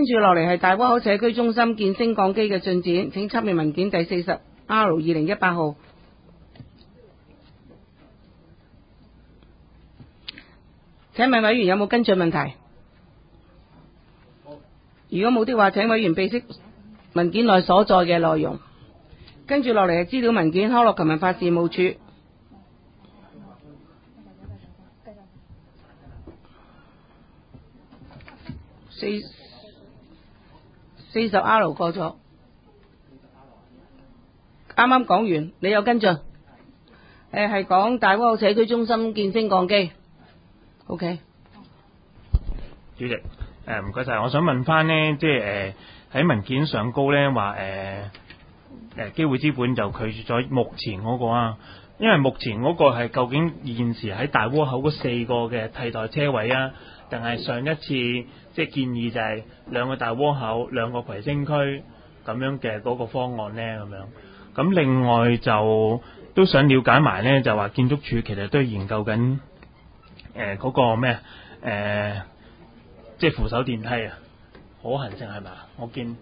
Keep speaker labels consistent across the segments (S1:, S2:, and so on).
S1: 跟住落嚟係大窩口社區中心建升降機嘅進展，請參閱文件第 40R 2018號。請問委員有冇跟進問題？如果冇的話，請委員備悉文件內所載嘅內容。跟住落嚟係資料文件，康樂及文化事務處。40R 過咗，啱啱講完，你有跟進？係講大窩口社區中心建升降機。OK，
S2: 主席，唔該晒，我想問翻呢，即係喺文件上高呢話機會資本就拒絕咗目前嗰個啊，因為目前嗰個係究竟現時喺大窩口嗰4個嘅替代車位啊，定係上一次即係建議就係2個大窩口2個葵青區咁樣嘅嗰個方案呢？咁樣。咁另外就都想了解埋呢，就話建築署其實都研究緊嗰個咩即係扶手電梯啊，可行性係咪啊？我見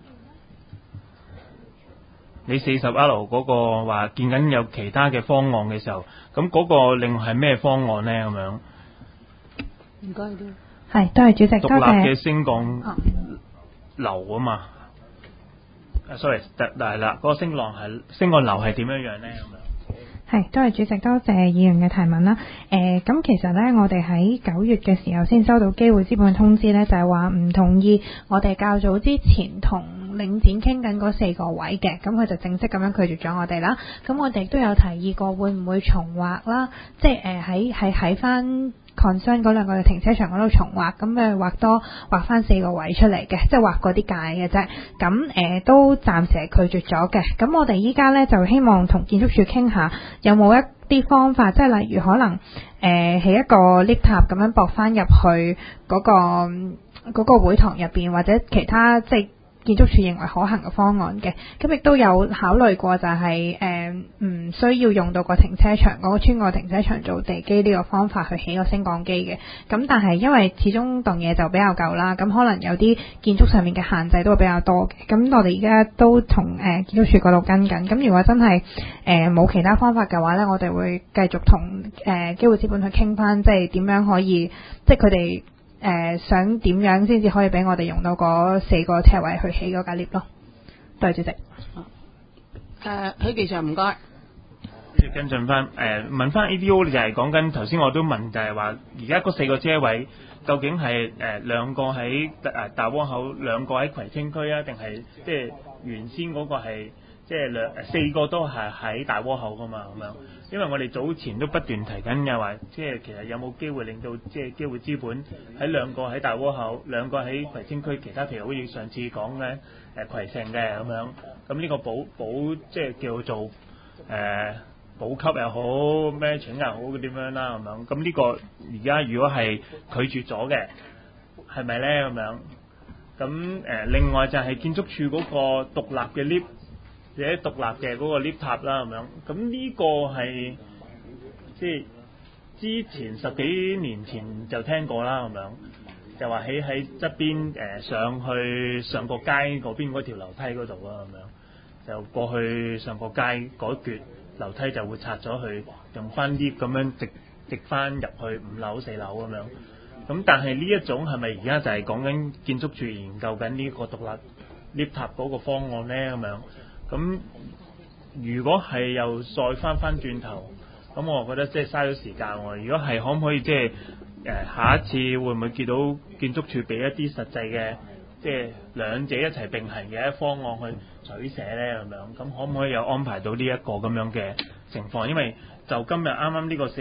S2: 你 40R 嗰個話見緊有其他嘅方案嘅時候，咁嗰個另外係咩方案呢？咁樣
S1: 唔該啲。
S3: 係，多謝主席，多謝。
S2: 獨立嘅升降樓啊嘛。sorry， 係啦，嗰個升降樓係點樣樣呢？咁樣。
S3: 係，多謝主席，多謝議員嘅提問啦。咁其實呢，我哋喺9月嘅時候先收到機會資本通知呢，就係話唔同意我哋較早之前同領展傾緊嗰4個位嘅，咁佢就正式咁樣拒絕咗我哋啦。咁我哋都有提議過會唔會重劃啦，即係喺翻concern 嗰2個嘅停車場嗰度重劃，咁劃翻4個位出嚟嘅，即係劃嗰啲界嘅啫。咁都暫時係拒絕咗嘅。咁我哋依家呢，就希望同建築署傾下，有冇一啲方法，即係例如可能起一個 lift 塔咁樣駁翻入去嗰個會堂入邊，或者其他即係建築署認為可行嘅方案嘅。咁亦都有考慮過就係唔需要用到個停車場嗰個穿過停車場做地基呢個方法去起個升降機嘅。咁但係因為始終棟嘢就比較舊啦，咁可能有啲建築上面嘅限制都會比較多嘅。咁我哋而家都同建築署嗰度跟緊。咁如果真係冇其他方法嘅話呢，我哋會繼續同機會資本去傾翻，即係點樣可以，即係佢哋想點樣先至可以俾我哋用到嗰4個車位去起嗰架 lift 咯。多謝主席。
S1: 許記長唔該。
S2: 跟進翻問翻 ADO 就係講緊頭先我都問就係話而家嗰4個車位究竟係2個喺大窩口，2個喺葵青區啊，定係即係原先嗰個係即係4個都係喺大窩口噶嘛咁樣？因為我哋早前都不斷提緊又話，即係其實有冇機會令到即係機會資本喺2個喺大窩口，2個喺葵青區，其他譬如好似上次講嘅葵盛嘅咁樣，咁呢個補即係叫做補給又好咩請又好點樣啦咁樣，咁呢個而家如果係拒絕咗嘅，係咪咧咁樣？咁另外就係建築署嗰個獨立嘅 lift。或者獨立嘅嗰個 lift 塔啦咁樣，咁呢個係即係之前10幾年前就聽過啦咁樣，就話喺側邊上去上角街嗰邊嗰條樓梯嗰度啊咁樣，就過去上角街嗰橛樓梯就會拆咗去，用翻 lift 咁樣直翻入去5樓4樓咁樣。咁但係呢一種係咪而家就係講緊建築署研究緊呢個獨立 lift 塔嗰個方案呢咁樣？咁如果係又再翻轉頭，咁我覺得即係嘥咗時間喎。如果係可唔可以即係下一次會唔會見到建築署俾一啲實際嘅即係兩者一齊並行嘅方案去取捨咧咁樣？咁可唔可以有安排到呢一個咁樣嘅情況？因為就今日啱啱呢個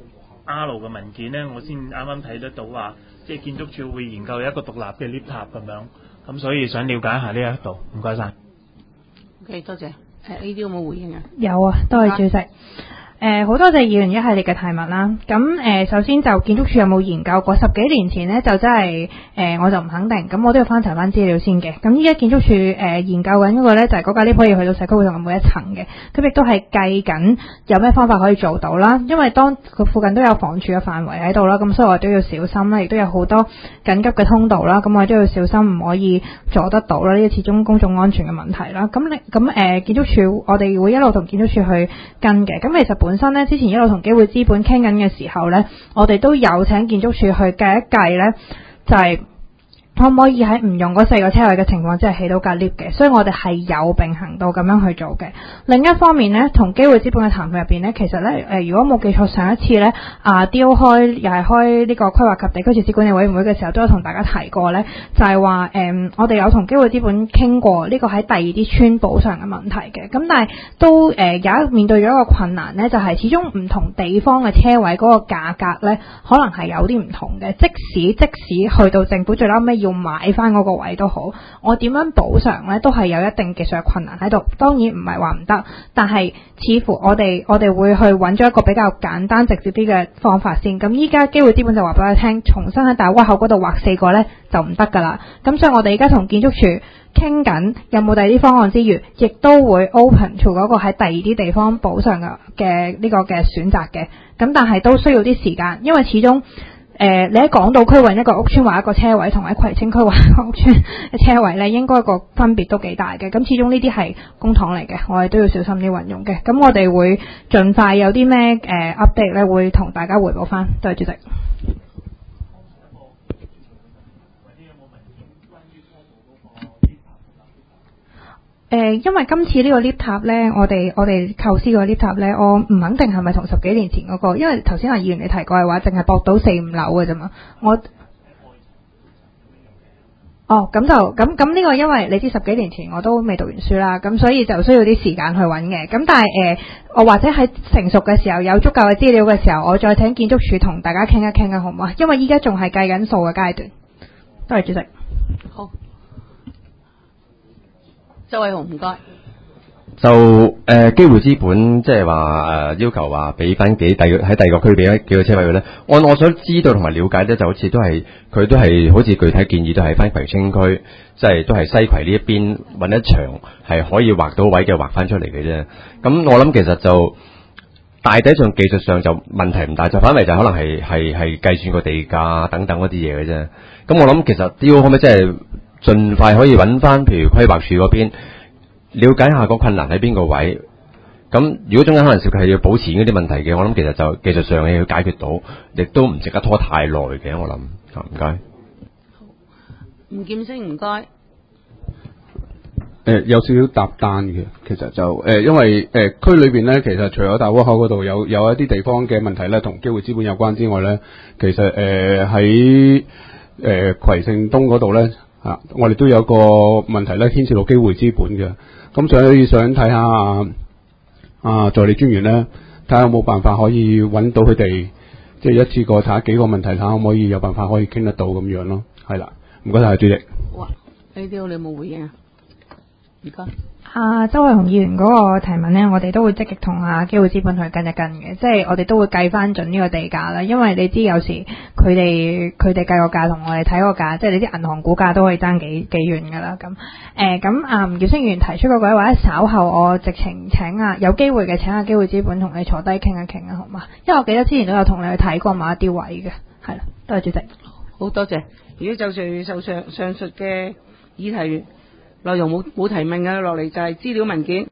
S2: 40R 嘅文件咧，我先啱啱睇得到話，即係建築署會研究一個獨立嘅 lift 塔咁樣，咁所以想了解下呢一度。唔該晒。
S1: OK， 多謝。呢啲有冇回應啊？
S3: 有啊，多謝主席。 好多謝議員一系列嘅提問啦。咁首先就建築署有冇研究過10幾年前呢，就真係我就唔肯定。咁我都要翻查翻資料先嘅。咁依家建築署研究緊嗰個呢，就係嗰架 lift 可以去到社區會堂嘅每一層嘅。咁亦都係計緊有咩方法可以做到啦。因為當佢附近都有房署嘅範圍喺度啦，咁所以我都要小心啦。亦都有好多緊急嘅通道啦，咁我都要小心，唔可以阻得到啦。呢啲始終公眾安全嘅問題啦。咁建築署我哋會一路同建築署去跟嘅。咁其實本身咧，之前一路同機會資本傾緊嘅時候咧，我哋都有請建築署去計一計咧，就係可唔可以喺唔用嗰4個車位嘅情況之下起到架 lift 嘅，所以我哋係有並行到咁樣去做嘅。另一方面呢，同機會資本嘅談判入邊呢，其實呢，如果冇記錯，上一次呢DO 又係開呢個規劃及地區設施管理委員會嘅時候，都有同大家提過呢，就係話我哋有同機會資本傾過呢個喺第二啲村補償嘅問題嘅。咁但係都面對咗一個困難呢，就係始終唔同地方嘅車位嗰個價格呢，可能係有啲唔同嘅。即使去到政府最後尾要買翻嗰個位都好，我點樣補償呢？都係有一定技術嘅困難喺度。當然唔係話唔得，但係似乎我哋會去揾咗一個比較簡單直接啲嘅方法先。咁依家機會資本就話俾我聽，重新喺大窩口嗰度劃4個呢就唔得㗎啦。咁所以我哋而家同建築署傾緊有冇第二啲方案之餘，亦都會 open to 嗰個喺第二啲地方補償嘅呢個嘅選擇嘅。咁但係都需要啲時間，因為始終你喺港島區揾一個屋邨劃一個車位，同喺葵青區劃一個屋邨嘅車位呢，應該個分別都幾大嘅。咁始終呢啲係公帑嚟嘅，我哋都要小心啲運用嘅。咁我哋會盡快有啲咩update 呢，會同大家匯報翻。多謝主席。因為今次呢個 lift 塔咧，我哋構思個 lift 塔咧，我唔肯定係咪同10幾年前嗰個，因為頭先阿議員你提過嘅話，淨係駁到4、5樓嘅啫嘛。咁呢個因為你知10幾年前我都未讀完書啦，咁所以就需要啲時間去揾嘅。咁但係我或者喺成熟嘅時候有足夠嘅資料嘅時候，我再請建築署同大家傾一傾啊，好唔好啊？因為依家仲係計緊數嘅階段。多謝主席。
S1: 好。周偉雄唔該。
S4: 就機會資本即係話要求話俾翻喺第二個區俾幾個車位佢咧。按我所知道同埋了解咧，就好似佢都係好似具體建議都係翻葵青區，即係都係西葵呢一邊揾一場係可以劃到位嘅劃翻出嚟嘅啫。咁我諗其實就大體上技術上就問題唔大，就反為就可能係計算個地價等等嗰啲嘢嘅啫。咁我諗其實 DO 可唔可以即係盡快可以揾翻，譬如規劃署嗰邊了解下個困難喺邊個位。咁如果中間可能涉及係要補錢嗰啲問題嘅，我諗其實就技術上要解決到，亦都唔值得拖太耐嘅。我諗唔該。
S1: 吳劍星唔該。
S5: 有少少搭單嘅，其實就因為區裏邊咧，其實除咗大窩口嗰度有一啲地方嘅問題咧，同機會資本有關之外咧，其實喺葵盛東嗰度咧。我哋都有個問題咧，牽涉到機會資本嘅，咁所以想睇下助理專員咧，睇下有冇辦法可以揾到佢哋，即係一次過睇下幾個問題，睇下可唔可以有辦法可以傾得到咁樣咯。係啦，唔該晒主席。
S1: 哇，呢啲你有冇回應啊？唔該。
S3: 周偉雄議員嗰個提問呢，我哋都會積極同機會資本去跟一跟嘅，即係我哋都會計翻準呢個地價啦。因為你知有時佢哋計個價同我哋睇個價，即係你啲銀行估價都可以爭幾遠噶啦。咁吳耀星議員提出嗰個話，稍後我直情有機會嘅請機會資本同你坐低傾一傾啊，好嘛？因為我記得之前都有同你去睇過某一啲位嘅，係啦，多謝主席。
S1: 好多謝。如果就上述嘅議題內容冇提問嘅，落嚟就係資料文件。